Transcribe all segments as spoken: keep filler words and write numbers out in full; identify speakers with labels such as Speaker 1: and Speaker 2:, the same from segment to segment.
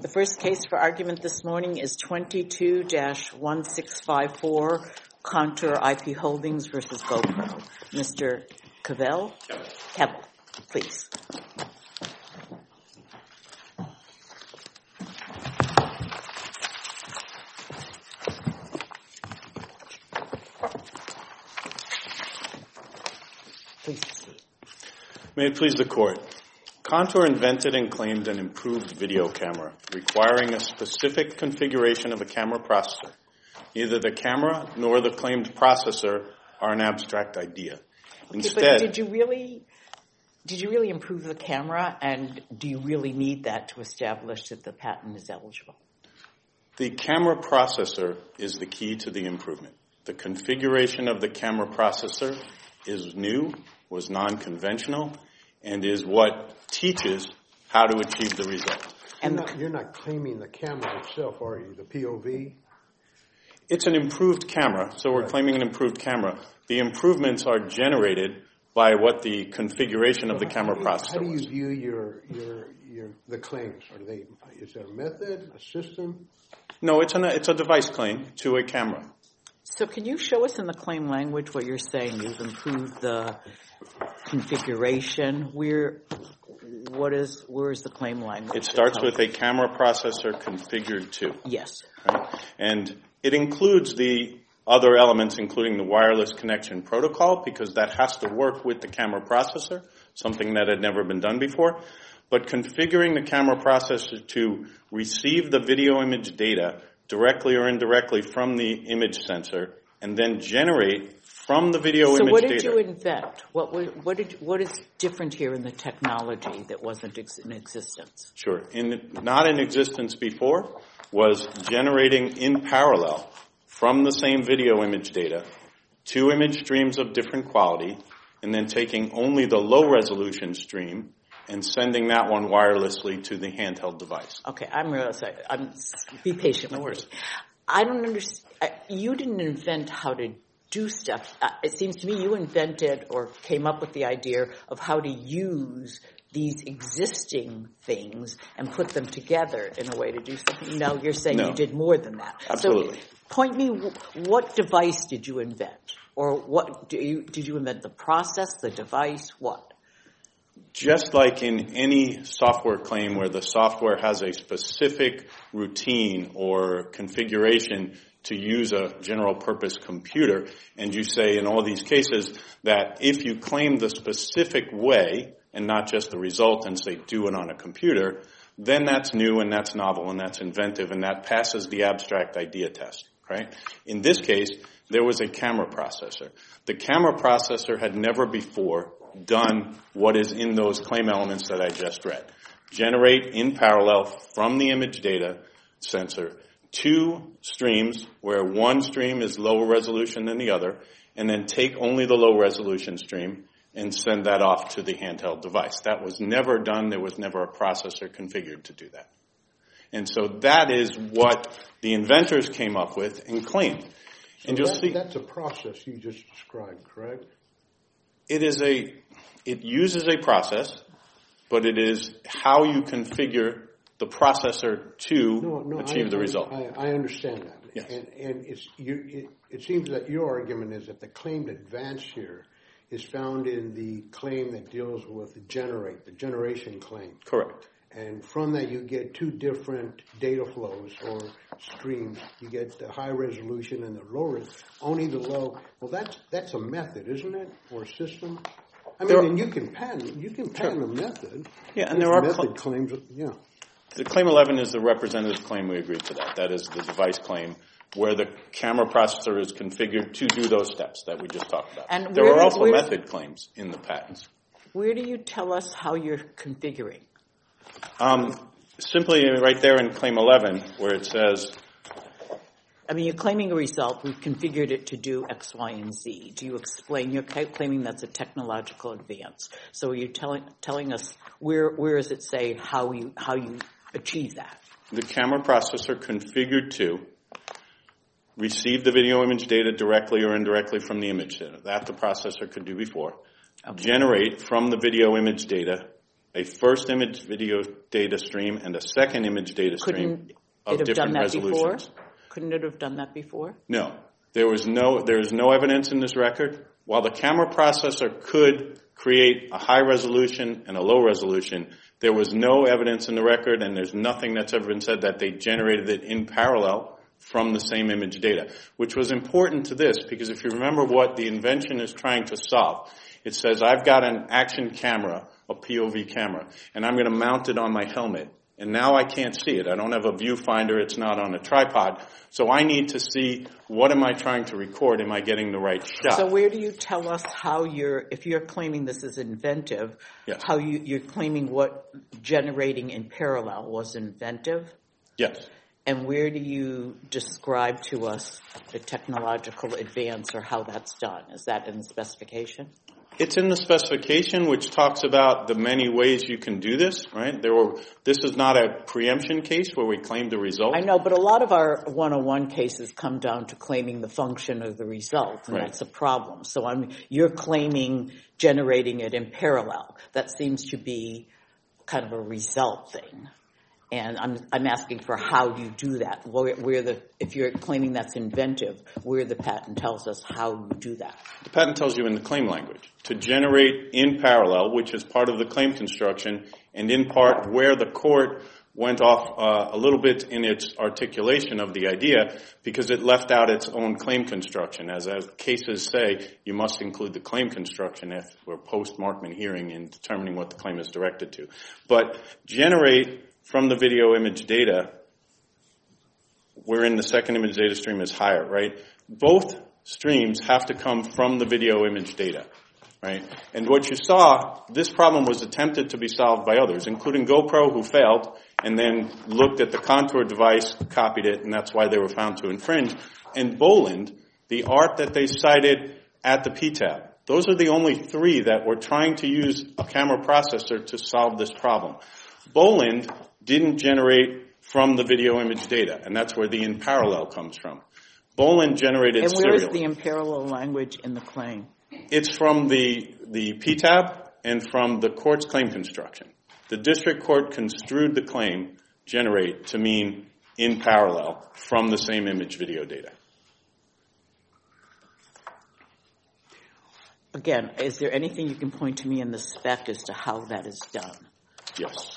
Speaker 1: The first case for argument this morning is twenty-two dash one six five four, Contour I P Holdings versus GoPro. Mister Cavell? Cavell, please. Please proceed.
Speaker 2: May it please the Court. Contour invented and claimed an improved video camera, requiring a specific configuration of a camera processor. Neither the camera nor the claimed processor are an abstract idea. Instead,
Speaker 1: okay, but did you really, did you really improve the camera, and do you really need that to establish that the patent is eligible?
Speaker 2: The camera processor is the key to the improvement. The configuration of the camera processor is new, was non-conventional, and is what teaches how to achieve the result.
Speaker 3: And you're not, you're not claiming the camera itself, are you? The P O V?
Speaker 2: It's an improved camera, so we're right. claiming an improved camera. The improvements are generated by what the configuration so of the camera
Speaker 3: how
Speaker 2: processor
Speaker 3: How do you
Speaker 2: was.
Speaker 3: view your, your, your, the claims? Are they, is there a method, a system?
Speaker 2: No, it's, an, it's a device claim to a camera.
Speaker 1: So can you show us in the claim language what you're saying? You've improved the configuration. Where, what is, where is the claim language?
Speaker 2: It starts with a camera processor configured to.
Speaker 1: Yes.
Speaker 2: Right? And it includes the other elements, including the wireless connection protocol, because that has to work with the camera processor, something that had never been done before. But configuring the camera processor to receive the video image data directly or indirectly from the image sensor, and then generate from the video
Speaker 1: so
Speaker 2: image data.
Speaker 1: So what did you invent? What, what, did, what is different here in the technology that wasn't ex- in existence?
Speaker 2: Sure. In, not in existence before was generating in parallel from the same video image data two image streams of different quality, and then taking only the low resolution stream and sending that one wirelessly to the handheld device.
Speaker 1: Okay, I'm really sorry. I'm, be patient.
Speaker 2: No worries.
Speaker 1: I don't understand. You didn't invent how to do stuff. It seems to me you invented or came up with the idea of how to use these existing things and put them together in a way to do something. Now you're saying
Speaker 2: no.
Speaker 1: you did more than that.
Speaker 2: Absolutely.
Speaker 1: So point me, what device did you invent? Or what do you, did you invent the process, the device, what?
Speaker 2: Just like in any software claim where the software has a specific routine or configuration to use a general purpose computer, and you say in all these cases that if you claim the specific way and not just the result and say do it on a computer, then that's new and that's novel and that's inventive and that passes the abstract idea test, right? In this case, there was a camera processor. The camera processor had never before done what is in those claim elements that I just read. Generate in parallel from the image data sensor two streams where one stream is lower resolution than the other, and then take only the low resolution stream and send that off to the handheld device. That was never done. There was never a processor configured to do that. And so that is what the inventors came up with and claimed.
Speaker 3: So
Speaker 2: and you'll
Speaker 3: that,
Speaker 2: see
Speaker 3: that's a process you just described, correct?
Speaker 2: It is a, it uses a process, but it is how you configure the processor to
Speaker 3: no, no,
Speaker 2: achieve
Speaker 3: I,
Speaker 2: the result.
Speaker 3: I, I understand that.
Speaker 2: Yes.
Speaker 3: And, and it's, you, it, it seems that your argument is that the claimed advance here is found in the claim that deals with the generate, the generation claim.
Speaker 2: Correct.
Speaker 3: And from that you get two different data flows or streams. You get the high resolution and the low res. Only the low. Well, that's that's a method, isn't it, or a system? I mean,
Speaker 2: There
Speaker 3: and you can patent you can patent
Speaker 2: Sure.
Speaker 3: a method.
Speaker 2: Yeah, and
Speaker 3: There's
Speaker 2: there are
Speaker 3: method
Speaker 2: cl-
Speaker 3: claims. Yeah.
Speaker 2: The claim eleven is the representative claim. We agreed to that. That is the device claim where the camera processor is configured to do those steps that we just talked about.
Speaker 1: And
Speaker 2: there
Speaker 1: where,
Speaker 2: are also
Speaker 1: where,
Speaker 2: method claims in the patents.
Speaker 1: Where do you tell us how you're configuring?
Speaker 2: Um, simply right there in claim eleven where it says,
Speaker 1: I mean, you're claiming a result. We've configured it to do X, Y, and Z. Do you explain? You're claiming that's a technological advance. So are you telling telling us where where does it say how you how you achieve that?
Speaker 2: The camera processor configured to receive the video image data directly or indirectly from the image data. That the processor could do before. Okay. Generate from the video image data a first image video data stream and a second image data stream
Speaker 1: Couldn't
Speaker 2: of
Speaker 1: it have
Speaker 2: different
Speaker 1: done that
Speaker 2: resolutions.
Speaker 1: before? Couldn't it have done that before?
Speaker 2: No. There was no, there is no evidence in this record. While the camera processor could create a high resolution and a low resolution, there was no evidence in the record, and there's nothing that's ever been said that they generated it in parallel from the same image data, which was important to this because if you remember what the invention is trying to solve, it says I've got an action camera, a P O V camera, and I'm going to mount it on my helmet. And now I can't see it. I don't have a viewfinder. It's not on a tripod. So I need to see what am I trying to record? Am I getting the right shot?
Speaker 1: So where do you tell us how you're, if you're claiming this is inventive,
Speaker 2: Yes.
Speaker 1: how you, you're claiming what generating in parallel was inventive?
Speaker 2: Yes.
Speaker 1: And where do you describe to us the technological advance or how that's done? Is that in the specification?
Speaker 2: It's in the specification, which talks about the many ways you can do this, right? There were, this is not a preemption case where we claim the result.
Speaker 1: I know, but a lot of our one oh one cases come down to claiming the function of the result, and
Speaker 2: Right.
Speaker 1: that's a problem. So I'm, you're claiming generating it in parallel. That seems to be kind of a result thing. And I'm, I'm asking for how you do that. Where, where the, if you're claiming that's inventive, where the patent tells us how you do that.
Speaker 2: The patent tells you in the claim language to generate in parallel, which is part of the claim construction, and in part where the court went off uh, a little bit in its articulation of the idea because it left out its own claim construction. As, as cases say, you must include the claim construction if we're post-Markman hearing in determining what the claim is directed to. But generate from the video image data, wherein the second image data stream is higher, right? Both streams have to come from the video image data, right? And what you saw, this problem was attempted to be solved by others, including GoPro, who failed, and then looked at the Contour device, copied it, and that's why they were found to infringe. And Boland, the art that they cited at the P T A B, those are the only three that were trying to use a camera processor to solve this problem. Boland didn't generate from the video image data, and that's where the in parallel comes from. Boland generated
Speaker 1: And where is
Speaker 2: serially.
Speaker 1: the in parallel language in the claim?
Speaker 2: It's from the, the P T A B and from the court's claim construction. The district court construed the claim generate to mean in parallel from the same image video data.
Speaker 1: Again, is there anything you can point to me in the spec as to how that is done?
Speaker 2: Yes.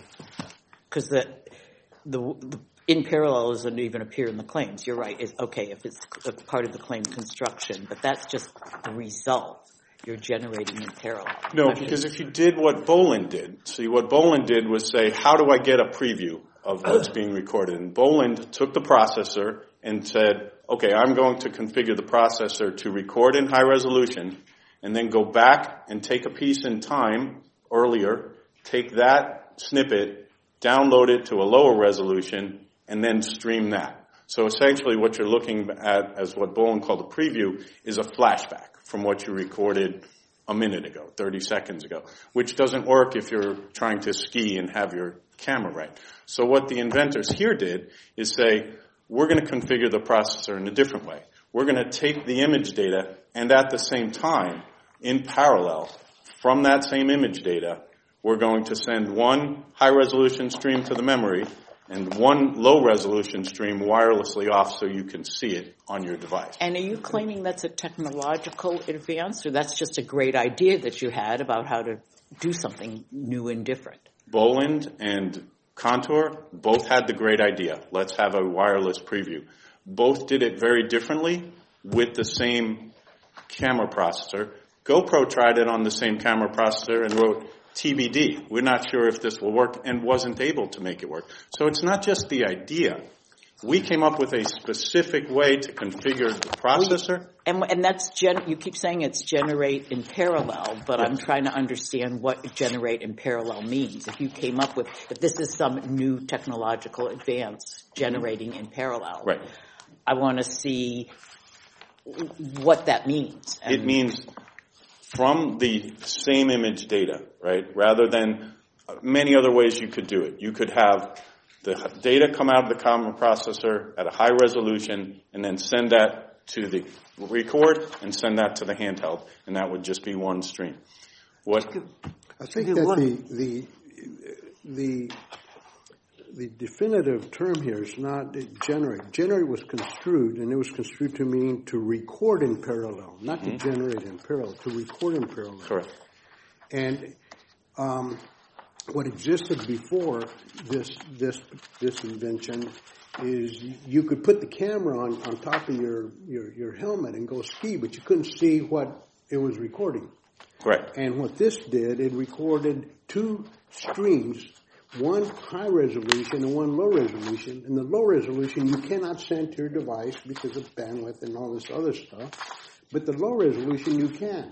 Speaker 1: Because the, the the in parallel doesn't even appear in the claims. You're right. It's okay if it's a part of the claim construction, but that's just the result you're generating in parallel.
Speaker 2: No, because if you did what Boland did, see what Boland did was say, how do I get a preview of what's being recorded? And Boland took the processor and said, okay, I'm going to configure the processor to record in high resolution and then go back and take a piece in time earlier, take that snippet, download it to a lower resolution, and then stream that. So essentially what you're looking at as what Boland called a preview is a flashback from what you recorded a minute ago, thirty seconds ago, which doesn't work if you're trying to ski and have your camera right. So what the inventors here did is say, we're going to configure the processor in a different way. We're going to take the image data and at the same time, in parallel, from that same image data, we're going to send one high-resolution stream to the memory and one low-resolution stream wirelessly off so you can see it on your device.
Speaker 1: And are you claiming that's a technological advance, or that's just a great idea that you had about how to do something new and different?
Speaker 2: Boland and Contour both had the great idea. Let's have a wireless preview. Both did it very differently with the same camera processor. GoPro tried it on the same camera processor and wrote T B D. We're not sure if this will work and wasn't able to make it work. So it's not just the idea. We came up with a specific way to configure the processor.
Speaker 1: And, and that's, gen, you keep saying it's generate in parallel, but
Speaker 2: Yes.
Speaker 1: I'm trying to understand what generate in parallel means. If you came up with, if this is some new technological advance generating in parallel,
Speaker 2: Right.
Speaker 1: I want to see what that means. And
Speaker 2: It means from the same image data, right? Rather than many other ways you could do it. You could have the data come out of the camera processor at a high resolution and then send that to the record and send that to the handheld, and that would just be one stream. What?
Speaker 3: I think that the the the the definitive term here is not generate. Generate was construed, and it was construed to mean to record in parallel, not mm-hmm. to generate in parallel, to record in parallel.
Speaker 2: Correct.
Speaker 3: And um, what existed before this this this invention is you could put the camera on, on top of your, your, your helmet and go ski, but you couldn't see what it was recording.
Speaker 2: Correct.
Speaker 3: And what this did, it recorded two streams, one high resolution and one low resolution. And the low resolution you cannot send to your device because of bandwidth and all this other stuff. But the low resolution you can.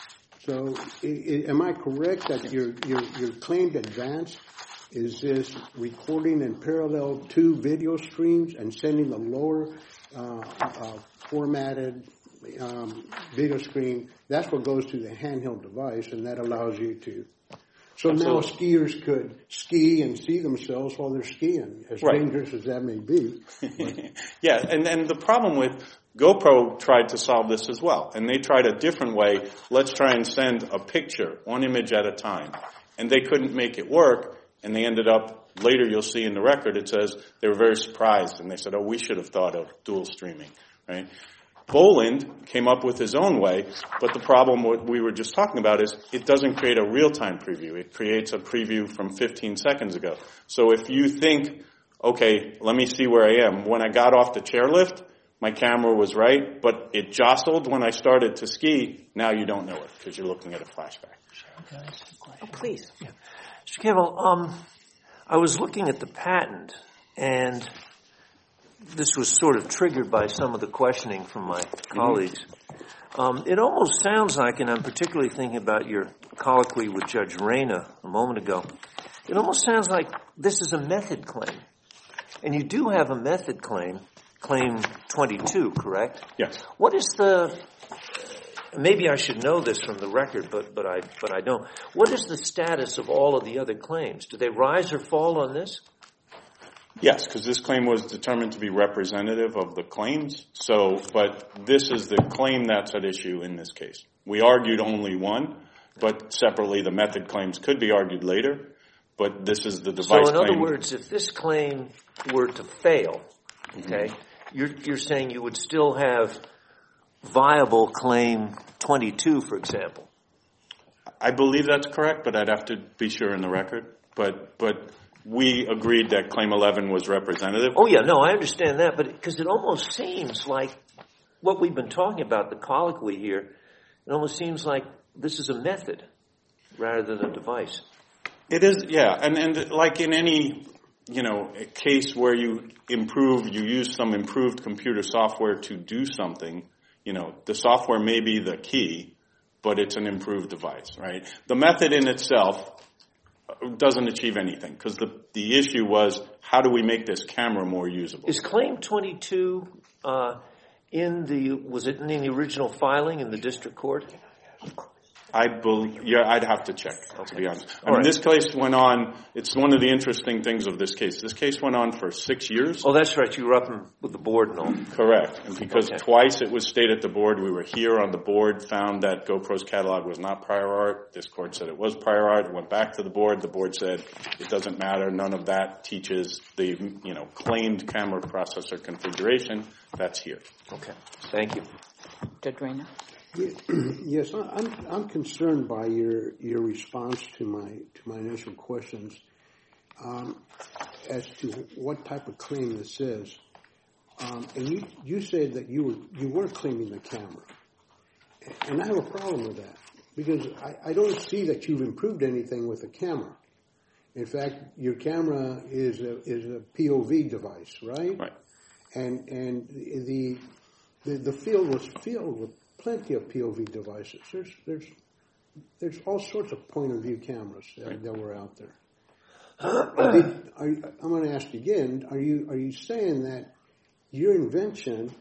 Speaker 3: So I, I, am I correct that your, your, your claimed advance is this recording in parallel two video streams and sending the lower uh, uh, formatted um, video stream? That's what goes to the handheld device, and that allows you to. So Absolutely. Now skiers could ski and see themselves while they're skiing, as right. dangerous as that may be.
Speaker 2: Yeah, and, and the problem with GoPro tried to solve this as well, and they tried a different way. Let's try and send a picture, one image at a time. And they couldn't make it work. And they ended up, later you'll see in the record, it says they were very surprised. And they said, oh, we should have thought of dual streaming, right? Boland came up with his own way, but the problem what we were just talking about is it doesn't create a real-time preview. It creates a preview from fifteen seconds ago. So if you think, okay, let me see where I am. When I got off the chairlift, my camera was right, but it jostled when I started to ski. Now you don't know it because you're looking at a flashback.
Speaker 1: Oh, please.
Speaker 4: Yeah. Mister Campbell, um, I was looking at the patent, and this was sort of triggered by some of the questioning from my colleagues. Um, it almost sounds like, and I'm particularly thinking about your colloquy with Judge Reyna a moment ago, it almost sounds like this is a method claim. And you do have a method claim, claim twenty-two, correct?
Speaker 2: Yes.
Speaker 4: What is the... Maybe I should know this from the record, but, but I but I don't. What is the status of all of the other claims? Do they rise or fall on this?
Speaker 2: Yes, because this claim was determined to be representative of the claims. So, but this is the claim that's at issue in this case. We argued only one, but separately the method claims could be argued later. But this is the device claim.
Speaker 4: So, in other words, if this claim were to fail, okay, mm-hmm. you're you're saying you would still have viable claim twenty-two, for example.
Speaker 2: I believe that's correct, but I'd have to be sure in the record. But but we agreed that claim eleven was representative.
Speaker 4: Oh, yeah, no, I understand that, but because it almost seems like what we've been talking about, the colloquy here, it almost seems like this is a method rather than a device.
Speaker 2: It is, yeah, and, and like in any, you know, a case where you improve, you use some improved computer software to do something, you know, the software may be the key, but it's an improved device, right? The method in itself doesn't achieve anything because the the issue was how do we make this camera more usable?
Speaker 4: Is claim twenty-two uh, in the was it in the original filing in the district court?
Speaker 2: I believe, yeah, I'd have to check, okay. to be honest. I
Speaker 4: All
Speaker 2: mean,
Speaker 4: right.
Speaker 2: This case went on, it's one of the interesting things of this case. This case went on for six years.
Speaker 4: Oh, that's right. You were up in, with the board and all.
Speaker 2: Correct. And because
Speaker 4: okay.
Speaker 2: twice it was stayed at the board, we were here on the board, found that GoPro's catalog was not prior art. This court said it was prior art. It went back to the board. The board said it doesn't matter. None of that teaches the, you know, claimed camera processor configuration. That's here.
Speaker 4: Okay. Thank you.
Speaker 1: Judge Reyna?
Speaker 3: Yes, I'm I'm concerned by your your response to my to my initial questions um, as to what type of claim this is. Um, and you you said that you were you were claiming the camera, and I have a problem with that because I, I don't see that you've improved anything with the camera. In fact, your camera is a is a P O V device, right?
Speaker 2: Right.
Speaker 3: And and the the the field was filled with plenty of P O V devices. There's there's there's all sorts of point of view cameras that,
Speaker 2: right.
Speaker 3: that were out there. Did, are, I'm going to ask you again. Are you are you saying that your invention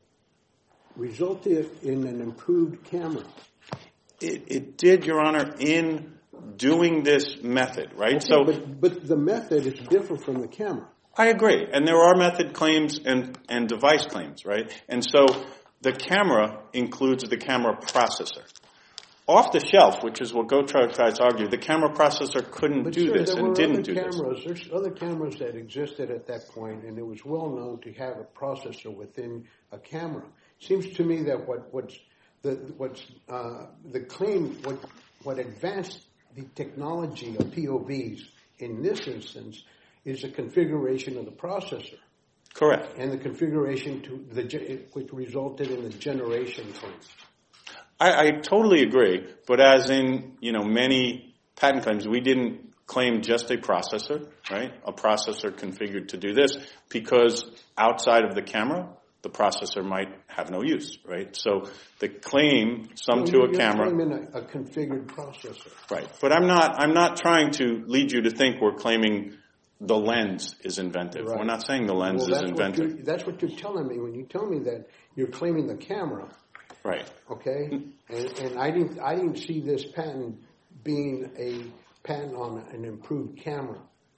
Speaker 3: resulted in an improved camera?
Speaker 2: It, it did, Your Honor, in doing this method, right?
Speaker 3: Okay,
Speaker 2: so,
Speaker 3: but, but the method is different from the camera.
Speaker 2: I agree, and there are method claims and and device claims, right? And so. The camera includes the camera processor. off the shelf, which is what GoTro tries to argue, the camera processor couldn't
Speaker 3: But
Speaker 2: do
Speaker 3: sir,
Speaker 2: this
Speaker 3: there
Speaker 2: and
Speaker 3: were
Speaker 2: didn't
Speaker 3: other
Speaker 2: do
Speaker 3: cameras.
Speaker 2: this.
Speaker 3: There's other cameras that existed at that point, and it was well known to have a processor within a camera. Seems to me that what what's the what's uh, the claim what what advanced the technology of P O Vs in this instance is the configuration of the processor.
Speaker 2: Correct.
Speaker 3: And the configuration to the which resulted in the generation claim.
Speaker 2: I, I totally agree, but as in, you know, many patent claims, we didn't claim just a processor, right? A processor configured to do this, because outside of the camera, the processor might have no use, right? So the claim, some
Speaker 3: well,
Speaker 2: to
Speaker 3: you're
Speaker 2: a camera,
Speaker 3: claiming a, a configured processor,
Speaker 2: right? But I'm not, I'm not trying to lead you to think we're claiming the lens is inventive.
Speaker 3: Right.
Speaker 2: We're not saying the lens
Speaker 3: well,
Speaker 2: is
Speaker 3: that's
Speaker 2: inventive.
Speaker 3: What that's what you're telling me when you tell me that you're claiming the camera.
Speaker 2: Right.
Speaker 3: Okay, and, and I didn't I didn't see this patent being a patent on an improved camera.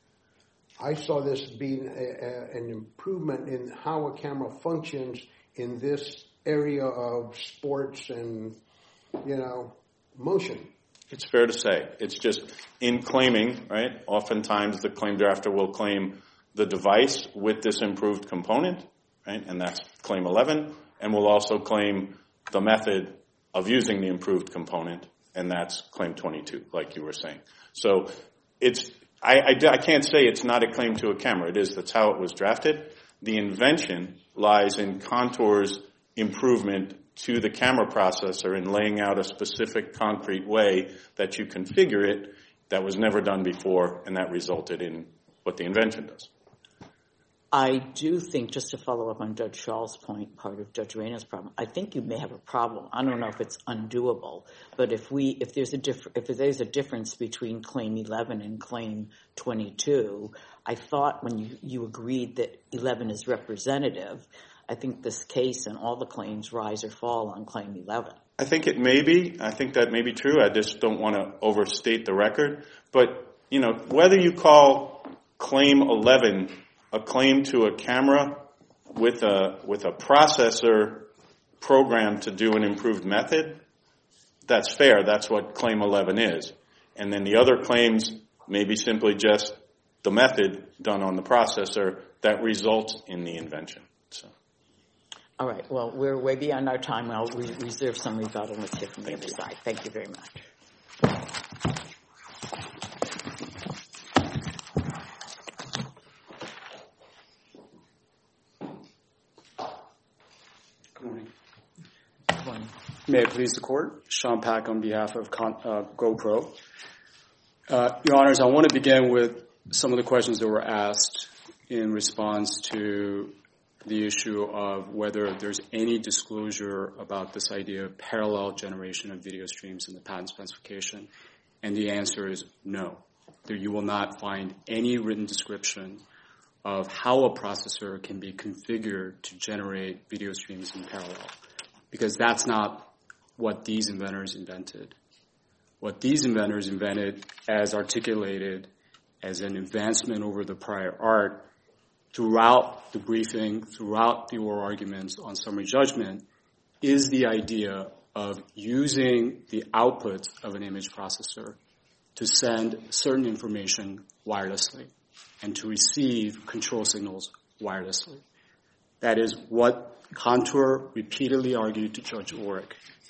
Speaker 3: I saw this being a, a, an improvement in how a camera functions in this area of sports and, you know, motion.
Speaker 2: It's fair to say. It's just in claiming, right? Oftentimes the claim drafter will claim the device with this improved component, right? And that's claim eleven, and will also claim the method of using the improved component, and that's claim twenty-two, like you were saying. So it's, I, I, I can't say it's not a claim to a camera. It is. That's how it was drafted. The invention lies in Contour's improvement to the camera processor in laying out a specific concrete way that you configure it that was never done before, and that resulted in what the invention does.
Speaker 1: I do think, just to follow up on Judge Schall's point, part of Judge Reyna's problem, I think you may have a problem. I don't know if it's undoable, but if we, if there's a diff- if there's a difference between Claim eleven and Claim twenty-two, I thought when you, you agreed that eleven is representative, I think this case and all the claims rise or fall on Claim eleven.
Speaker 2: I think it may be. I think that may be true. I just don't want to overstate the record. But, you know, whether you call Claim eleven a claim to a camera with a with a processor programmed to do an improved method, that's fair. That's what Claim eleven is. And then the other claims may be simply just the method done on the processor that results in the invention. So.
Speaker 1: All right. Well, we're way beyond our time. I'll re- reserve some rebuttal. Let's hear from the other side. Thank you very much.
Speaker 5: May it please the Court. Sean Pack on behalf of Con- uh, GoPro. Uh, Your Honors, I want to begin with some of the questions that were asked in response to the issue of whether there's any disclosure about this idea of parallel generation of video streams in the patent specification. And the answer is no. There you will not find any written description of how a processor can be configured to generate video streams in parallel, because that's not what these inventors invented. What these inventors invented, as articulated as an advancement over the prior art, throughout the briefing, throughout the oral arguments on summary judgment, is the idea of using the outputs of an image processor to send certain information wirelessly and to receive control signals wirelessly. That is what Contour repeatedly argued to Judge Oreck.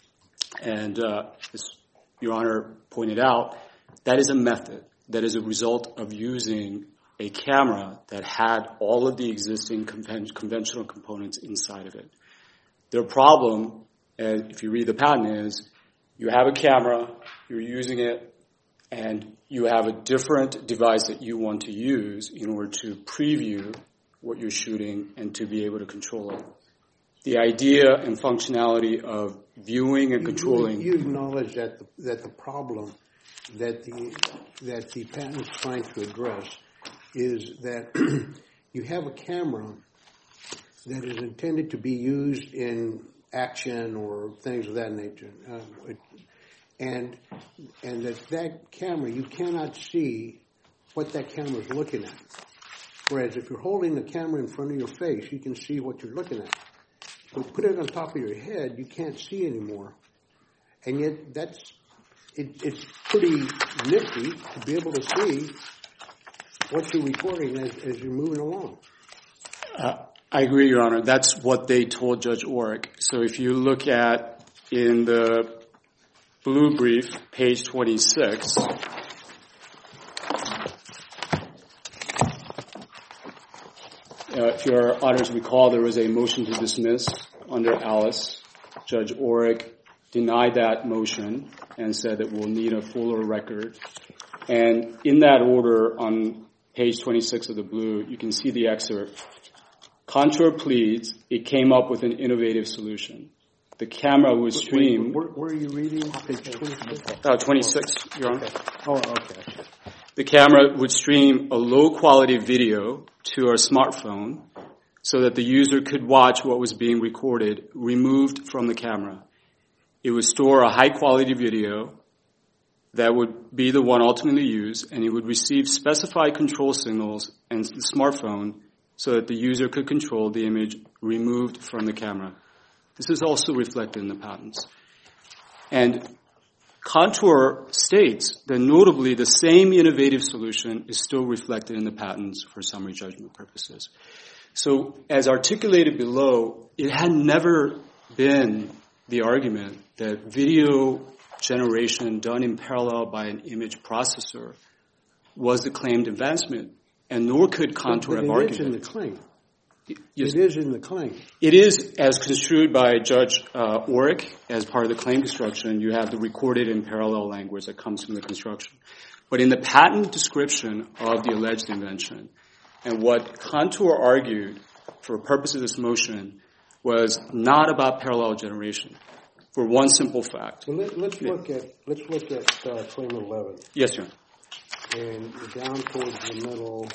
Speaker 5: And uh, as Your Honor pointed out, that is a method that is a result of using a camera that had all of the existing conven- conventional components inside of it. Their problem, uh, if you read the patent, is you have a camera, you're using it, and you have a different device that you want to use in order to preview what you're shooting and to be able to control it. The idea and functionality of viewing and controlling.
Speaker 3: You, you acknowledge that the, that the problem that the that the patent is trying to address is that you have a camera that is intended to be used in action or things of that nature, uh, it, and and that that camera you cannot see what that camera is looking at. Whereas if you're holding the camera in front of your face, you can see what you're looking at. But put it on top of your head, you can't see anymore. And yet that's it, it's pretty nifty to be able to see what you're recording as, as you're moving along.
Speaker 5: Uh, I agree, Your Honor. That's what they told Judge Orrick. So if you look at in the blue brief, page twenty-six, uh, if Your Honors recall, there was a motion to dismiss under Alice. Judge Orrick denied that motion and said that we'll need a fuller record. And in that order, on page twenty-six of the blue, you can see the excerpt. Contour pleads, it came up with an innovative solution. The camera would stream...
Speaker 3: Where, where are you reading? Page twenty-six?
Speaker 5: Uh, twenty-six, Your Honor.
Speaker 3: Okay. Oh, okay.
Speaker 5: The camera would stream a low-quality video to our smartphone so that the user could watch what was being recorded removed from the camera. It would store a high-quality video that would be the one ultimately used, and it would receive specified control signals and the smartphone so that the user could control the image removed from the camera. This is also reflected in the patents. And Contour states that notably the same innovative solution is still reflected in the patents for summary judgment purposes. So as articulated below, it had never been the argument that video generation done in parallel by an image processor was the claimed advancement, and nor could Contour have argued.
Speaker 3: It is in the claim.
Speaker 5: Yes.
Speaker 3: It is in the claim.
Speaker 5: It is, as construed by Judge uh, Orrick, as part of the claim construction, you have the recorded in parallel language that comes from the construction. But in the patent description of the alleged invention, and what Contour argued for purposes of this motion was not about parallel generation, for one simple fact.
Speaker 3: Well, let, let's look at let's look at uh, claim eleven.
Speaker 5: Yes, sir.
Speaker 3: And down towards the middle,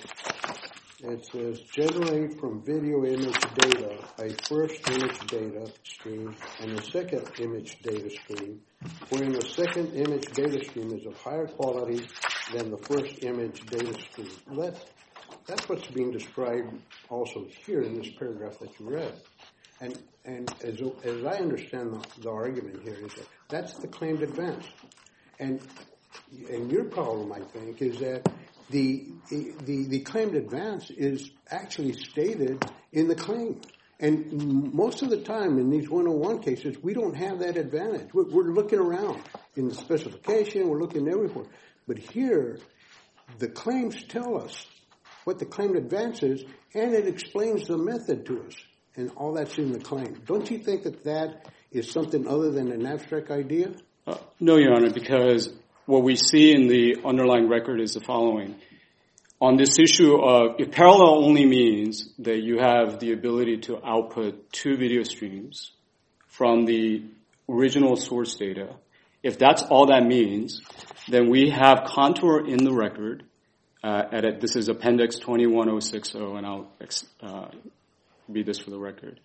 Speaker 3: it says, generate from video image data a first image data stream and a second image data stream, wherein the second image data stream is of higher quality than the first image data stream. Well, that's, that's what's being described also here in this paragraph that you read. And and as, as I understand the, the argument here is that that's the claimed advance. And And your problem, I think, is that the, the the claimed advance is actually stated in the claim. And most of the time in these one oh one cases, we don't have that advantage. We're, we're looking around in the specification. We're looking everywhere. But here, the claims tell us what the claimed advance is, and it explains the method to us. And all that's in the claim. Don't you think that that is something other than an abstract idea?
Speaker 5: Uh, no, Your Honor, because what we see in the underlying record is the following. On this issue of, if parallel only means that you have the ability to output two video streams from the original source data, if that's all that means, then we have Contour in the record. Uh, at it, this is Appendix twenty-one oh six oh, and I'll uh, read this for the record.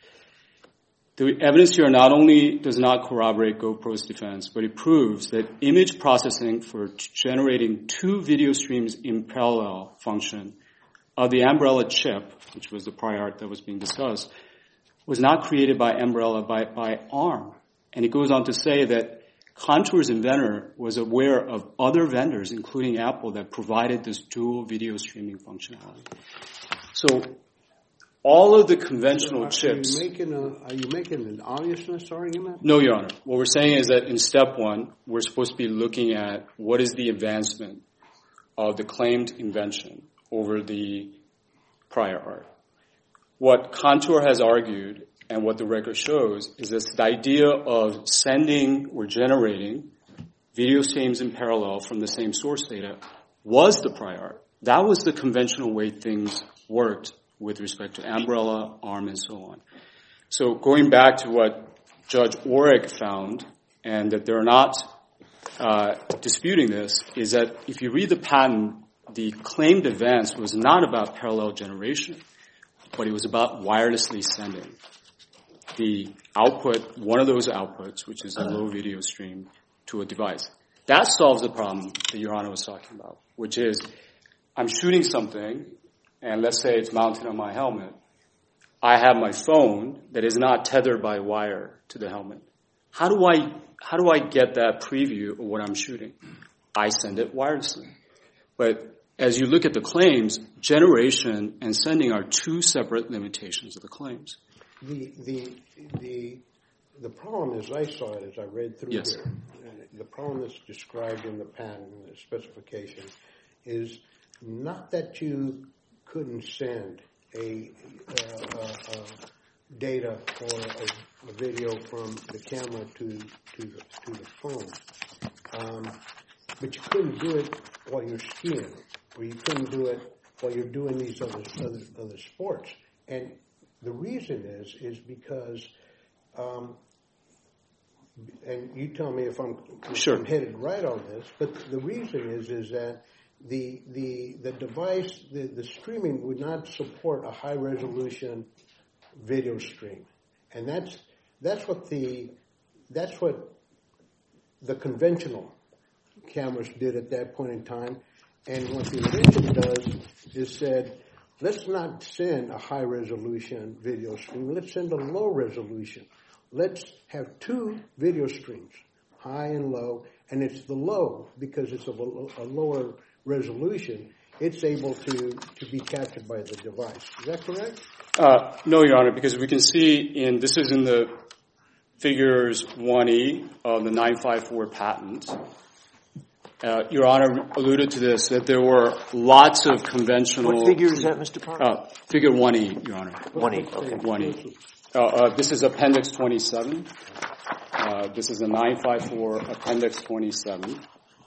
Speaker 5: The evidence here not only does not corroborate GoPro's defense, but it proves that image processing for generating two video streams in parallel function of the Umbrella chip, which was the prior art that was being discussed, was not created by Umbrella, by, by ARM. And it goes on to say that Contour's inventor was aware of other vendors, including Apple, that provided this dual video streaming functionality. So all of the conventional
Speaker 3: are,
Speaker 5: chips...
Speaker 3: Are you, making a, are you making an obviousness argument?
Speaker 5: No, Your Honor. What we're saying is that in step one, we're supposed to be looking at what is the advancement of the claimed invention over the prior art. What Contour has argued, and what the record shows, is this the idea of sending or generating video streams in parallel from the same source data was the prior art. That was the conventional way things worked with respect to Umbrella, ARM, and so on. So going back to what Judge Orrick found, and that they're not uh, disputing this, is that if you read the patent, the claimed advance was not about parallel generation, but it was about wirelessly sending the output, one of those outputs, which is a low video stream, to a device. That solves the problem that Your Honor was talking about, which is I'm shooting something, and let's say it's mounted on my helmet. I have my phone that is not tethered by wire to the helmet. how do I how do I get that preview of what I'm shooting? I send it wirelessly. But as you look at the claims, generation and sending are two separate limitations of the claims.
Speaker 3: The the the the problem, as I saw it, as I read through
Speaker 5: yes.
Speaker 3: here, the problem that's described in the patent, in the specification, is not that you couldn't send a, uh, uh, uh, data or a, a video from the camera to to the, to the phone, um, but you couldn't do it while you're skiing, or you couldn't do it while you're doing these other other, other sports. And the reason is is because, um, and you tell me if I'm, if
Speaker 5: sure.
Speaker 3: I'm headed right on this, but the reason is is that the the the device, the, the streaming would not support a high resolution video stream, and that's that's what the that's what the conventional cameras did at that point in time. And what the invention does is said, let's not send a high resolution video stream. Let's send a low resolution. Let's have two video streams, high and low, and it's the low because it's of a, a lower resolution. It's able to, to be captured by the device. Is that correct?
Speaker 5: Uh, no, Your Honor, because we can see in, this is in the figures one E of the nine five four patent. Uh, Your Honor alluded to this, that there were lots of conventional...
Speaker 4: What figure is that, Mister Parker?
Speaker 5: Uh, figure one E, Your Honor.
Speaker 4: one E, okay.
Speaker 5: one E. Uh, uh, this is Appendix twenty-seven. Uh, this is a nine five four Appendix twenty-seven.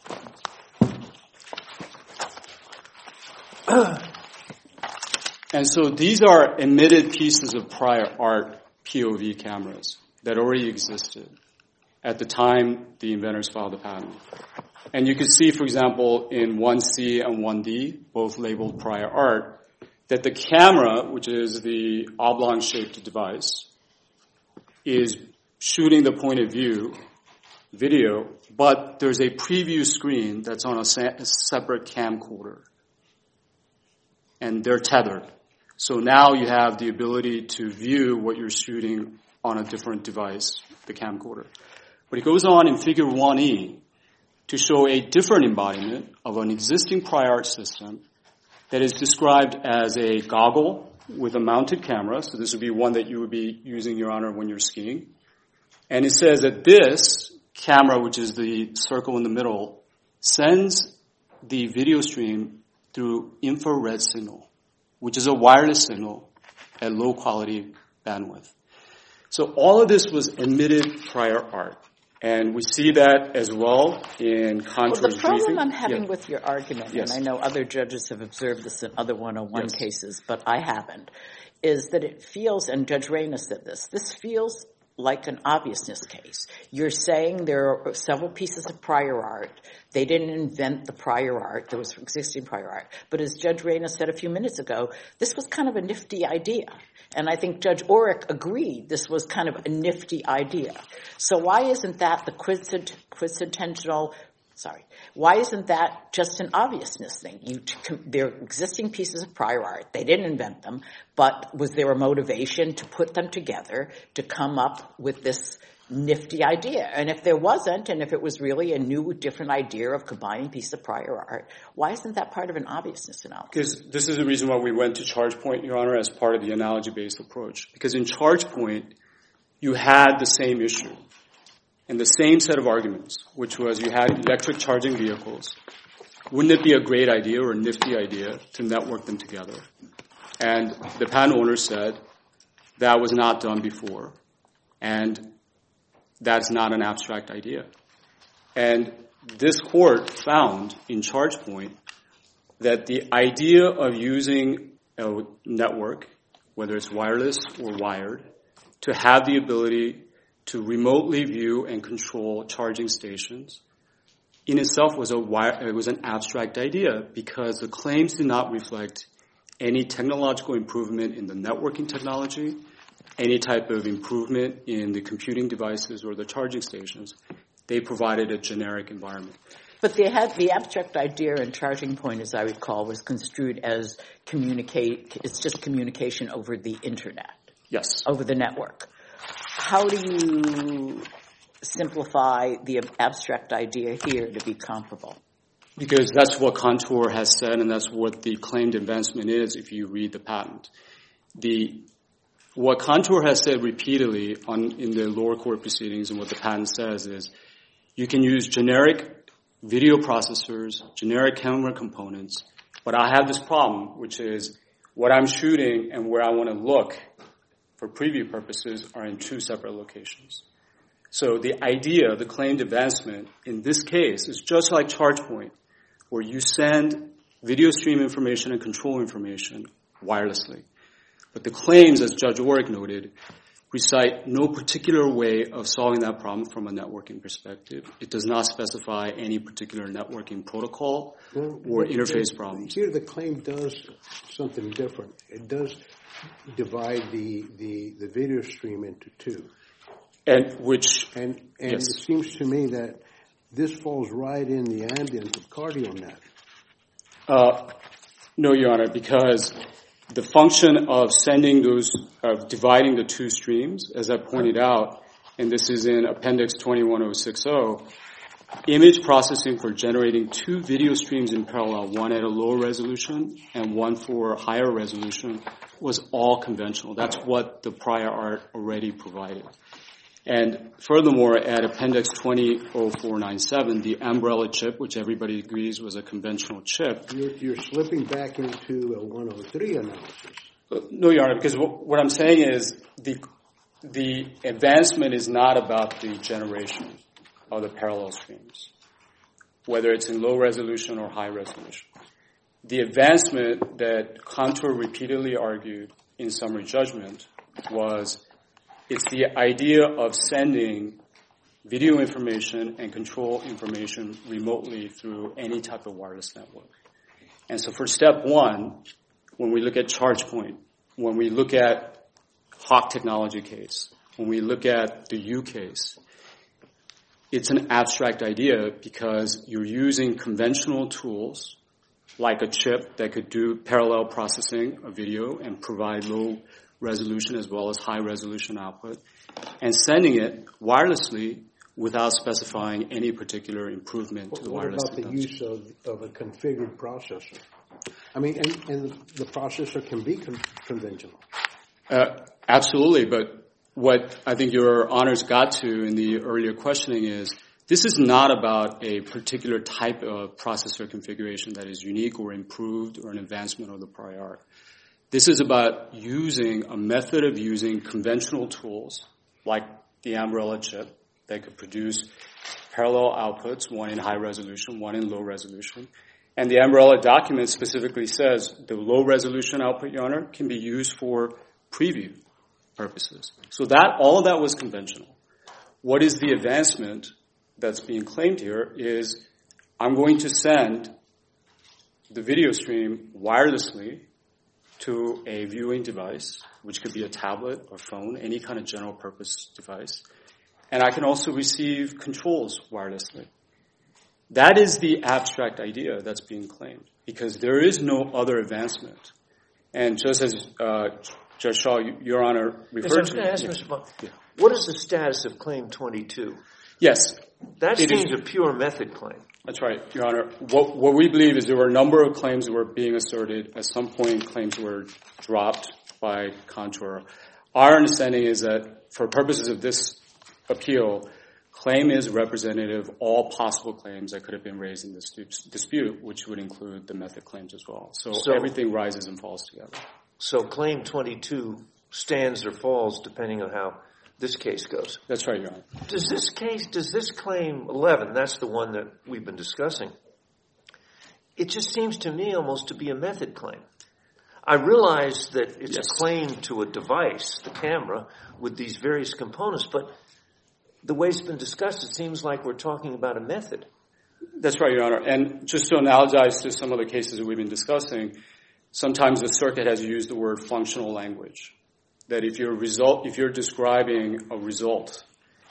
Speaker 5: And so these are emitted pieces of prior art P O V cameras that already existed at the time the inventors filed the patent. And you can see, for example, in one C and one D, both labeled prior art, that the camera, which is the oblong-shaped device, is shooting the point of view video, but there's a preview screen that's on a, sa- a separate camcorder. And they're tethered. So now you have the ability to view what you're shooting on a different device, the camcorder. But it goes on in figure one E to show a different embodiment of an existing prior art system that is described as a goggle with a mounted camera. So this would be one that you would be using, Your Honor, when you're skiing. And it says that this camera, which is the circle in the middle, sends the video stream through infrared signal, which is a wireless signal at low quality bandwidth. So all of this was emitted prior art. And we see that as well in Contour's
Speaker 1: Well, the problem
Speaker 5: briefing.
Speaker 1: I'm having
Speaker 5: yeah.
Speaker 1: with your argument,
Speaker 5: yes.
Speaker 1: and I know other judges have observed this in other one oh one
Speaker 5: yes.
Speaker 1: cases, but I haven't, is that it feels, and Judge Reyna said this, this feels like an obviousness case. You're saying there are several pieces of prior art. They didn't invent the prior art. There was existing prior art. But as Judge Reyna said a few minutes ago, this was kind of a nifty idea. And I think Judge Orrick agreed this was kind of a nifty idea. So why isn't that the quissit- quintessential, sorry, why isn't that just an obviousness thing? You, they're existing pieces of prior art. They didn't invent them, but was there a motivation to put them together to come up with this nifty idea? And if there wasn't, and if it was really a new, different idea of combining pieces of prior art, why isn't that part of an obviousness analysis?
Speaker 5: Because this is the reason why we went to ChargePoint, Your Honor, as part of the analogy-based approach. Because in ChargePoint, you had the same issue and the same set of arguments, which was you had electric charging vehicles. Wouldn't it be a great idea or a nifty idea to network them together? And the patent owner said that was not done before. And that's not an abstract idea. And this court found in ChargePoint that the idea of using a network, whether it's wireless or wired, to have the ability to remotely view and control charging stations in itself was a wire, it was an abstract idea because the claims did not reflect any technological improvement in the networking technology, any type of improvement in the computing devices or the charging stations. They provided a generic environment.
Speaker 1: But they had the abstract idea in Charging Point, as I recall, was construed as communicate. It's just communication over the internet.
Speaker 5: Yes.
Speaker 1: Over the network. How do you simplify the abstract idea here to be comparable?
Speaker 5: Because that's what Contour has said, and that's what the claimed advancement is if you read the patent. The What Contour has said repeatedly on, in the lower court proceedings and what the patent says is you can use generic video processors, generic camera components, but I have this problem, which is what I'm shooting and where I want to look for preview purposes are in two separate locations. So the idea, the claimed advancement in this case is just like ChargePoint, where you send video stream information and control information wirelessly. But the claims, as Judge Orrick noted, recite no particular way of solving that problem from a networking perspective. It does not specify any particular networking protocol
Speaker 3: well,
Speaker 5: or
Speaker 3: the,
Speaker 5: interface
Speaker 3: the,
Speaker 5: problems.
Speaker 3: Here the claim does something different. It does divide the, the, the video stream into two.
Speaker 5: And which,
Speaker 3: and, and
Speaker 5: yes.
Speaker 3: It seems to me that this falls right in the ambient of CardioNet.
Speaker 5: Uh, no, Your Honor, because the function of sending those, of dividing the two streams, as I pointed out, and this is in Appendix twenty-one oh sixty, image processing for generating two video streams in parallel, one at a lower resolution and one for higher resolution, was all conventional. That's what the prior art already provided. And furthermore, at Appendix twenty oh four ninety-seven, the umbrella chip, which everybody agrees was a conventional chip.
Speaker 3: You're, you're slipping back into a one oh three analysis.
Speaker 5: Uh, no, Your Honor, because what, what I'm saying is the the advancement is not about the generation of the parallel streams, whether it's in low resolution or high resolution. The advancement that Contour repeatedly argued in summary judgment was it's the idea of sending video information and control information remotely through any type of wireless network. And so for step one, when we look at ChargePoint, when we look at Hawk Technology case, when we look at the U case, it's an abstract idea because you're using conventional tools like a chip that could do parallel processing of video and provide low resolution as well as high resolution output, and sending it wirelessly without specifying any particular improvement to the
Speaker 3: what
Speaker 5: wireless
Speaker 3: about the
Speaker 5: technology.
Speaker 3: use of, of a configured processor? I mean, and, and the processor can be con- conventional.
Speaker 5: Uh, absolutely, but what I think your honors got to in the earlier questioning is this is not about a particular type of processor configuration that is unique or improved or an advancement of the prior art. This is about using a method of using conventional tools like the umbrella chip that could produce parallel outputs, one in high resolution, one in low resolution. And the umbrella document specifically says the low resolution output, Your Honor, can be used for preview purposes. So that, all of that was conventional. What is the advancement that's being claimed here is I'm going to send the video stream wirelessly to a viewing device, which could be a tablet or phone, any kind of general purpose device. And I can also receive controls wirelessly. That is the abstract idea that's being claimed because there is no other advancement. And just as uh, Judge Shaw, Your Honor, referred
Speaker 4: yes, I was
Speaker 5: to.
Speaker 4: going to ask
Speaker 5: yeah.
Speaker 4: Mister Bond,
Speaker 5: yeah.
Speaker 4: what is the status of Claim twenty-two?
Speaker 5: Yes.
Speaker 4: That
Speaker 5: it
Speaker 4: seems
Speaker 5: is,
Speaker 4: a pure method claim.
Speaker 5: That's right, Your Honor. What, what we believe is there were a number of claims that were being asserted. At some point, claims were dropped by Contour. Our understanding is that for purposes of this appeal, claim is representative of all possible claims that could have been raised in this dispute, which would include the method claims as well. So,
Speaker 4: So
Speaker 5: everything rises and falls together.
Speaker 4: So Claim twenty-two stands or falls depending on how this case goes.
Speaker 5: That's right, Your Honor.
Speaker 4: Does this case, does this Claim eleven, that's the one that we've been discussing, it just seems to me almost to be a method claim. I realize that it's
Speaker 5: yes.
Speaker 4: a claim to a device, the camera, with these various components, but the way it's been discussed, it seems like we're talking about a method.
Speaker 5: That's right, Your Honor. And just to analogize to some of the cases that we've been discussing, sometimes the circuit has used the word functional language. That if you're result, if you're describing a result,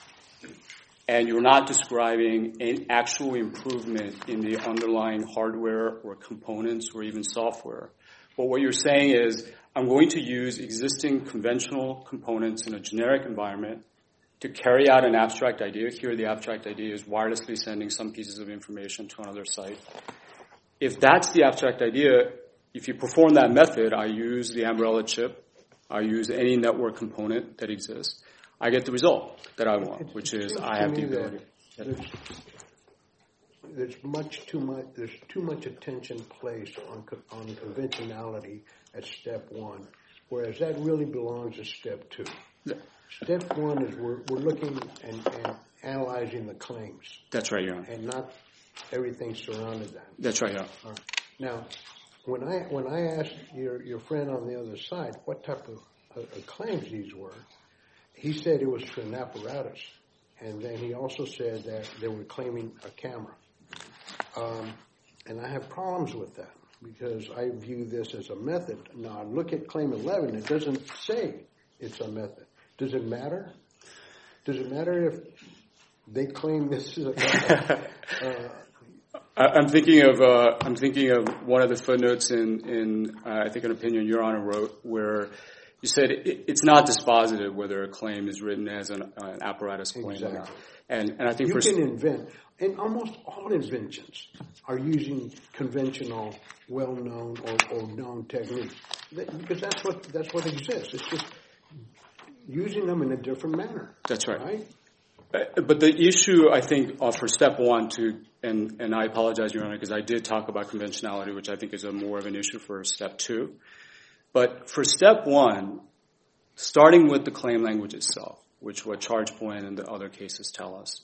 Speaker 5: and you're not describing an actual improvement in the underlying hardware or components or even software, but what you're saying is, I'm going to use existing conventional components in a generic environment to carry out an abstract idea. Here, the abstract idea is wirelessly sending some pieces of information to another site. If that's the abstract idea, if you perform that method, I use the Ambarella chip, I use any network component that exists, I get the result that I want, which is I have the ability.
Speaker 3: There's, there's much too much. There's too much attention placed on on conventionality at step one, whereas that really belongs at step two. Yeah. Step one is we're we're looking and, and analyzing the claims.
Speaker 5: That's right, Your Honor.
Speaker 3: And not everything surrounded that.
Speaker 5: That's right, Your Honor.
Speaker 3: All right. Now, when I when I asked your your friend on the other side what type of, of, of claims these were, he said it was to an apparatus, and then he also said that they were claiming a camera. Um, and I have problems with that because I view this as a method. Now, I look at Claim eleven. It doesn't say it's a method. Does it matter? Does it matter if they claim this is a method? uh,
Speaker 5: I'm thinking of uh, I'm thinking of one of the footnotes in in uh, I think an opinion Your Honor wrote where you said it, it's not dispositive whether a claim is written as an, uh, an apparatus claim
Speaker 3: exactly.
Speaker 5: or not. And and I think
Speaker 3: you
Speaker 5: for
Speaker 3: can invent, and almost all inventions are using conventional, well-known or, or known techniques that, because that's what that's what exists. It's just using them in a different manner.
Speaker 5: That's right.
Speaker 3: Right.
Speaker 5: But the issue, I think, uh, for step one, to and, and I apologize, Your Honor, because I did talk about conventionality, which I think is a more of an issue for step two. But for step one, starting with the claim language itself, which what ChargePoint and the other cases tell us,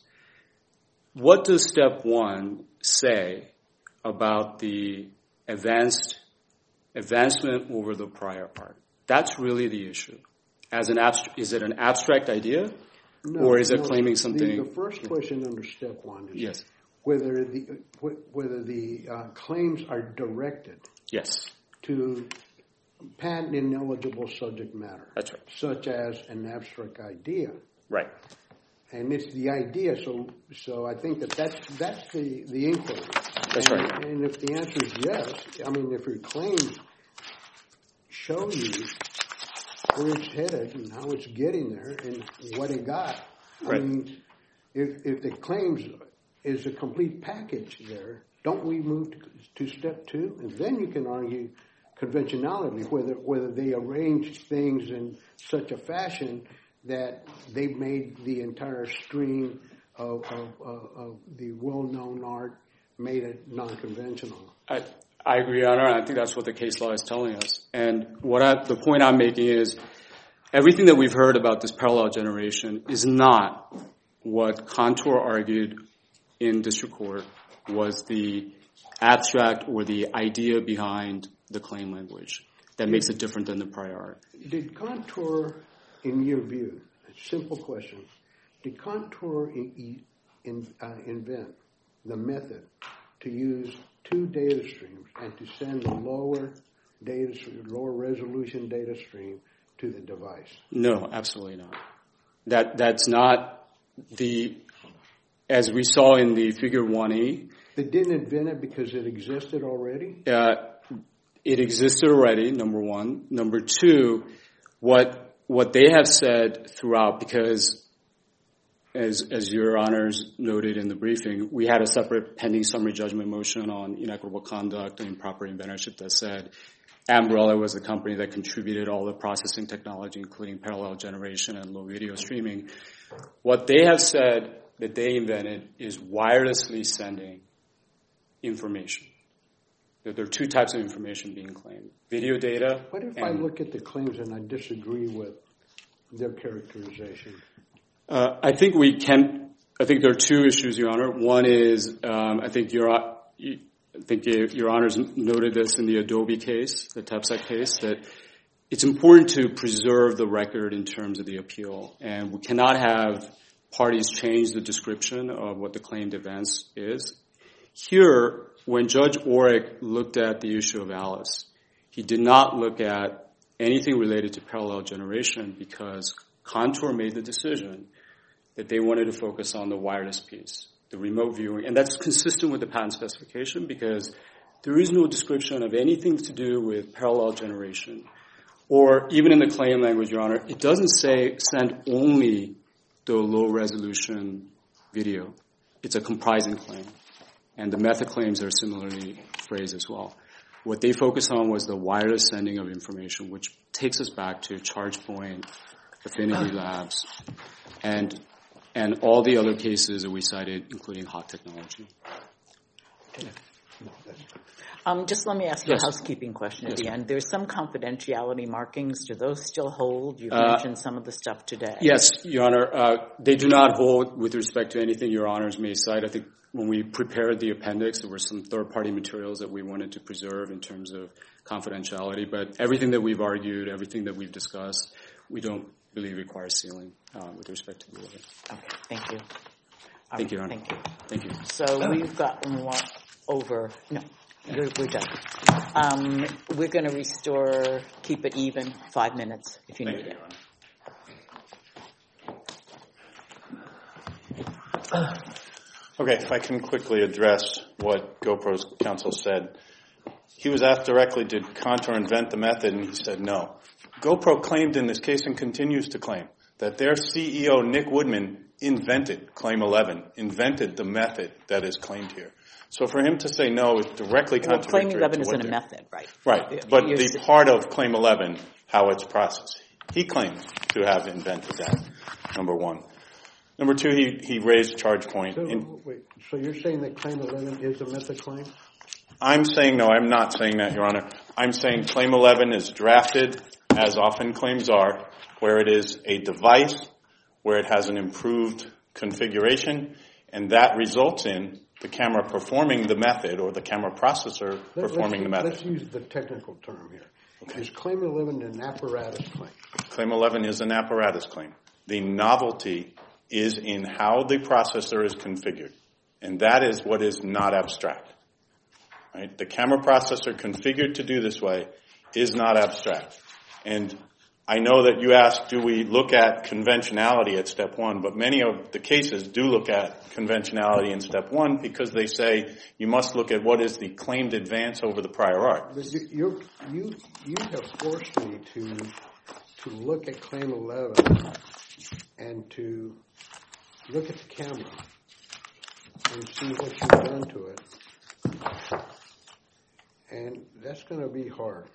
Speaker 5: what does step one say about the advanced advancement over the prior art? That's really the issue. As an abstract, is it an abstract idea?
Speaker 3: No,
Speaker 5: or is it
Speaker 3: no,
Speaker 5: claiming something?
Speaker 3: The, the first question under step one is
Speaker 5: yes.
Speaker 3: whether the whether the uh, claims are directed
Speaker 5: yes.
Speaker 3: to patent ineligible subject matter.
Speaker 5: That's right.
Speaker 3: Such as an abstract idea.
Speaker 5: Right.
Speaker 3: And it's the idea, so so I think that that's, that's the, the inquiry.
Speaker 5: That's
Speaker 3: and,
Speaker 5: right.
Speaker 3: And if the answer is yes, I mean, if your claims show you where it's headed and how it's getting there and what it got.
Speaker 5: Right.
Speaker 3: I mean, if if the claims is a complete package there, don't we move to, to step two? And then you can argue conventionality, whether whether they arrange things in such a fashion that they've made the entire stream of, of, of, of the well-known art made it non-conventional.
Speaker 5: I, I agree, Your Honor. I think that's what the case law is telling us. And what I, the point I'm making is everything that we've heard about this parallel generation is not what Contour argued in district court was the abstract or the idea behind the claim language that makes it different than the prior art.
Speaker 3: Did Contour, in your view, a simple question, did Contour in, in, uh, invent the method to use two data streams and to send the lower data stream, lower resolution data stream to the device?
Speaker 5: No, absolutely not. That that's not the, as we saw in the figure one E.
Speaker 3: They didn't invent it because it existed already?
Speaker 5: Uh, it existed already, number one. Number two, what what they have said throughout, because As, as Your Honors noted in the briefing, we had a separate pending summary judgment motion on inequitable conduct and improper inventorship that said Ambarella was the company that contributed all the processing technology, including parallel generation and low video streaming. What they have said that they invented is wirelessly sending information. That there are two types of information being claimed. Video data.
Speaker 3: What if I look at the claims and I disagree with their characterization?
Speaker 5: Uh, I think we can. I think there are two issues, Your Honor. One is um, I think Your I think Your Honors noted this in the Adobe case, the TEPSEC case, that it's important to preserve the record in terms of the appeal, and we cannot have parties change the description of what the claimed events is. Here, when Judge Orrick looked at the issue of Alice, he did not look at anything related to parallel generation because Contour made the decision that they wanted to focus on the wireless piece, the remote viewing, and that's consistent with the patent specification because there is no description of anything to do with parallel generation. Or even in the claim language, Your Honor, it doesn't say send only the low-resolution video. It's a comprising claim, and the method claims are similarly phrased as well. What they focused on was the wireless sending of information, which takes us back to ChargePoint, Affinity Labs, and and all the other cases that we cited, including Hot Technology.
Speaker 1: Okay. Um, just let me ask you yes. a housekeeping question at yes. the end. There's some confidentiality markings. Do those still hold? You've uh, mentioned some of the stuff today.
Speaker 5: Yes, Your Honor. Uh, they do not hold with respect to anything Your Honors may cite. I think when we prepared the appendix, there were some third-party materials that we wanted to preserve in terms of confidentiality. But everything that we've argued, everything that we've discussed, we don't believe requires sealing uh, with respect to the order.
Speaker 1: Okay. Thank you.
Speaker 5: Thank um, you, Your Honor.
Speaker 1: Thank you.
Speaker 5: Thank you.
Speaker 1: So we've got one over. No. We're, we're done. Um, we're going to restore, keep it even, five minutes if you need it.
Speaker 2: Okay, if I can quickly address what GoPro's counsel said. He was asked directly, did Contour invent the method? And he said no. GoPro claimed in this case and continues to claim that their C E O, Nick Woodman, invented Claim eleven, invented the method that is claimed here. So for him to say no is directly contradictory.
Speaker 1: Well, Claim eleven
Speaker 2: to
Speaker 1: isn't a method, right?
Speaker 2: Right, but You're the part of Claim eleven, how it's processed. He claims to have invented that, number one. Number two, he, he raised ChargePoint.
Speaker 3: So,
Speaker 2: in,
Speaker 3: wait, so you're saying that Claim eleven is a method claim?
Speaker 2: I'm saying no, I'm not saying that, Your Honor. I'm saying Claim eleven is drafted, as often claims are, where it is a device, where it has an improved configuration, and that results in the camera performing the method or the camera processor
Speaker 3: Let,
Speaker 2: performing the method.
Speaker 3: Let's use the technical term here. Okay. Is Claim eleven an apparatus claim?
Speaker 2: Claim eleven is an apparatus claim. The novelty is in how the processor is configured, and that is what is not abstract. Right? The camera processor configured to do this way is not abstract. And I know that you asked, do we look at conventionality at step one, but many of the cases do look at conventionality in step one because they say you must look at what is the claimed advance over the prior art.
Speaker 3: But you, you're, you, you have forced me to, to look at Claim eleven and to look at the camera and see what you've done to it. And that's going to be hard.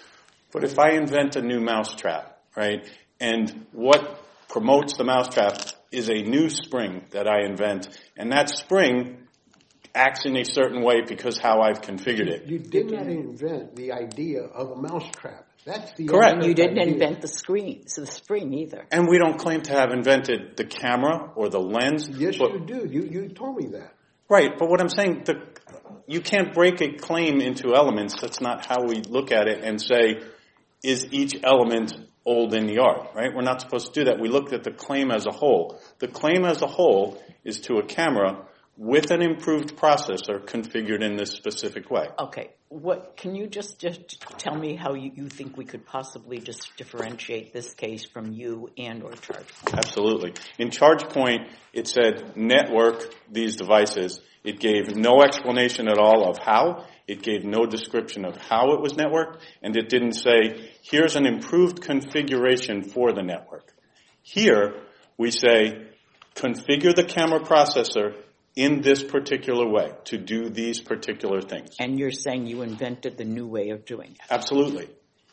Speaker 2: But if I invent a new mousetrap, right, and what promotes the mousetrap is a new spring that I invent, and that spring acts in a certain way because how I've configured it.
Speaker 3: You did not invent the idea of a mousetrap. That's the
Speaker 2: correct.
Speaker 1: You didn't
Speaker 3: idea.
Speaker 1: invent the screen, so the spring either.
Speaker 2: And we don't claim to have invented the camera or the lens.
Speaker 3: Yes, you do. You you told me that.
Speaker 2: Right, but what I'm saying, the, you can't break a claim into elements. That's not how we look at it and say, is each element old in the art, right? We're not supposed to do that. We looked at the claim as a whole. The claim as a whole is to a camera with an improved processor configured in this specific way.
Speaker 1: Okay. What can you just, just tell me how you, you think we could possibly just differentiate this case from you and or ChargePoint?
Speaker 2: Absolutely. In ChargePoint, it said network these devices. It gave no explanation at all of how. It gave no description of how it was networked, and it didn't say, here's an improved configuration for the network. Here, we say, configure the camera processor in this particular way to do these particular things.
Speaker 1: And you're saying you invented the new way of doing it?
Speaker 2: Absolutely.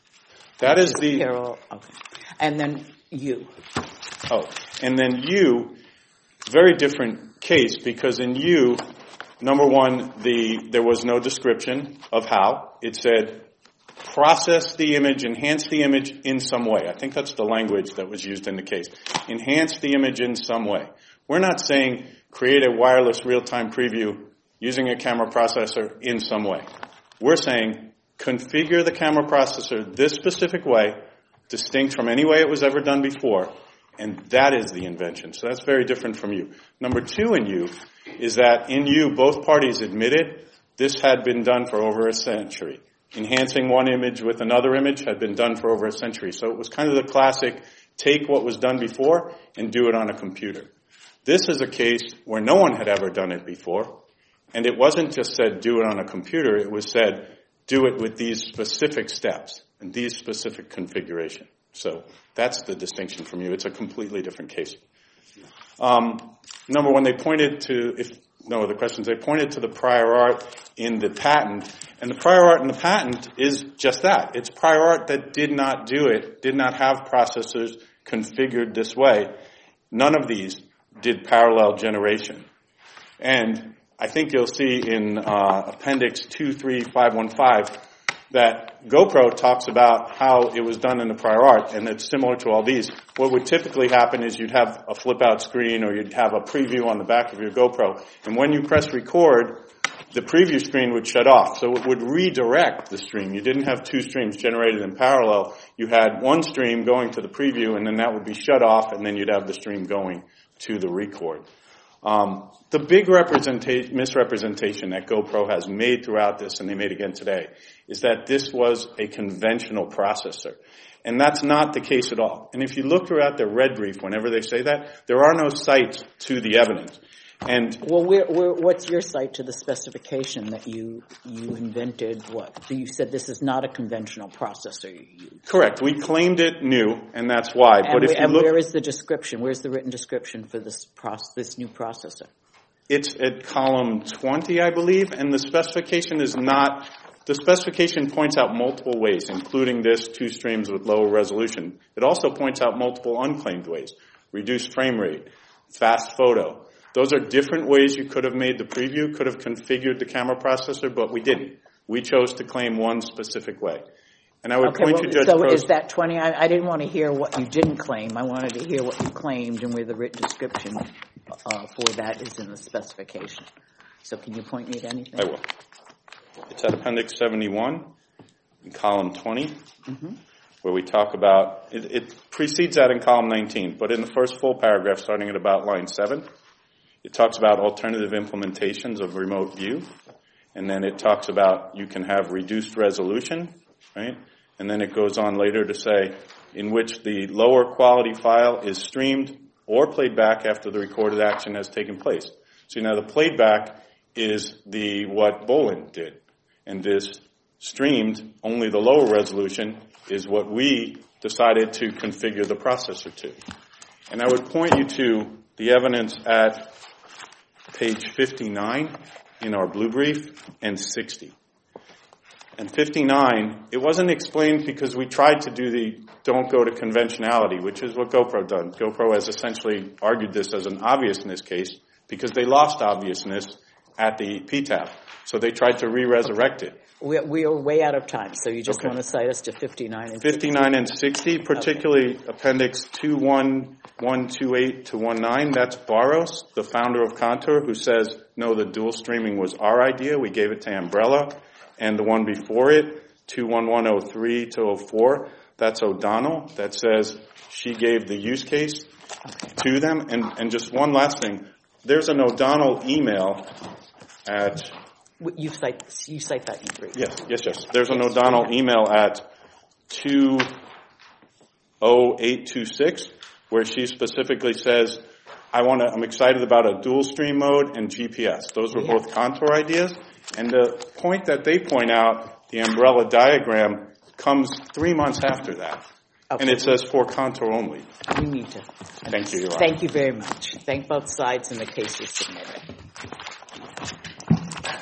Speaker 2: That is the...
Speaker 1: Carol, okay. And then you.
Speaker 2: Oh, and then you, very different case, because in you, number one, the there was no description of how. It said, process the image, enhance the image in some way. I think that's the language that was used in the case. Enhance the image in some way. We're not saying create a wireless real-time preview using a camera processor in some way. We're saying configure the camera processor this specific way, distinct from any way it was ever done before, and that is the invention. So that's very different from you. Number two in you is that in you, both parties admitted this had been done for over a century. Enhancing one image with another image had been done for over a century. So it was kind of the classic, take what was done before and do it on a computer. This is a case where no one had ever done it before, and it wasn't just said do it on a computer, it was said do it with these specific steps and these specific configuration. So that's the distinction from you. It's a completely different case. Um, number one, they pointed to, if no other questions, they pointed to the prior art in the patent. And the prior art in the patent is just that. It's prior art that did not do it, did not have processors configured this way. None of these did parallel generation. And I think you'll see in uh, Appendix two three five one five that GoPro talks about how it was done in the prior art, and it's similar to all these. What would typically happen is you'd have a flip-out screen or you'd have a preview on the back of your GoPro, and when you press record, the preview screen would shut off, so it would redirect the stream. You didn't have two streams generated in parallel. You had one stream going to the preview, and then that would be shut off, and then you'd have the stream going to the record. Um, the big representa- misrepresentation that GoPro has made throughout this, and they made again today, is that this was a conventional processor. And that's not the case at all. And if you look throughout their red brief, whenever they say that, there are no cites to the evidence. And
Speaker 1: well, where, where, what's your cite to the specification that you you invented? What so you said this is not a conventional processor you used.
Speaker 2: Correct. We claimed it new, and that's why.
Speaker 1: And,
Speaker 2: but
Speaker 1: we,
Speaker 2: if you
Speaker 1: and
Speaker 2: look,
Speaker 1: where is the description? Where's the written description for this proce- this new processor?
Speaker 2: It's at column twenty, I believe, and the specification is not. The specification points out multiple ways, including this two streams with lower resolution. It also points out multiple unclaimed ways: reduced frame rate, fast photo. Those are different ways you could have made the preview, could have configured the camera processor, but we didn't. We chose to claim one specific way. And I would
Speaker 1: okay,
Speaker 2: point
Speaker 1: well,
Speaker 2: to Judge
Speaker 1: so
Speaker 2: Prost.
Speaker 1: is that twenty? I, I didn't want to hear what you didn't claim. I wanted to hear what you claimed and where the written description uh, for that is in the specification. So can you point me to anything?
Speaker 2: I will. It's at Appendix seventy-one in column twenty, mm-hmm. where we talk about, it, it precedes that in column nineteen, but in the first full paragraph starting at about line seven, it talks about alternative implementations of remote view, and then it talks about you can have reduced resolution, right? And then it goes on later to say in which the lower quality file is streamed or played back after the recorded action has taken place. So now the played back is the what Bolin did, and this streamed, only the lower resolution, is what we decided to configure the processor to. And I would point you to the evidence at page fifty-nine in our blue brief and sixty. And fifty-nine, it wasn't explained because we tried to do the don't go to conventionality, which is what GoPro done. GoPro has essentially argued this as an obviousness case because they lost obviousness at the P T A B. So they tried to re-resurrect it.
Speaker 1: We, we are way out of time, so you just
Speaker 2: Okay.
Speaker 1: want to cite us to fifty-nine and
Speaker 2: fifty-nine and sixty, particularly okay. Appendix two one one two eight to nineteen, that's Barros, the founder of Contour, who says, no, the dual streaming was our idea. We gave it to Umbrella. And the one before it, two one one oh three to oh four, that's O'Donnell, that says she gave the use case to them. And, and just one last thing, there's an O'Donnell email at...
Speaker 1: You cite, you cite that in your brief.
Speaker 2: Yes, yes, yes. There's an O'Donnell email at two oh eight two six where she specifically says, I want to, I'm excited about a dual stream mode and G P S. Those were
Speaker 1: Yeah.
Speaker 2: both Contour ideas. And the point that they point out, the umbrella diagram, comes three months after that.
Speaker 1: Okay.
Speaker 2: And it says for Contour only.
Speaker 1: We need to.
Speaker 2: Thank you, Your Honor.
Speaker 1: Thank you very much. Thank both sides, and the case is submitted.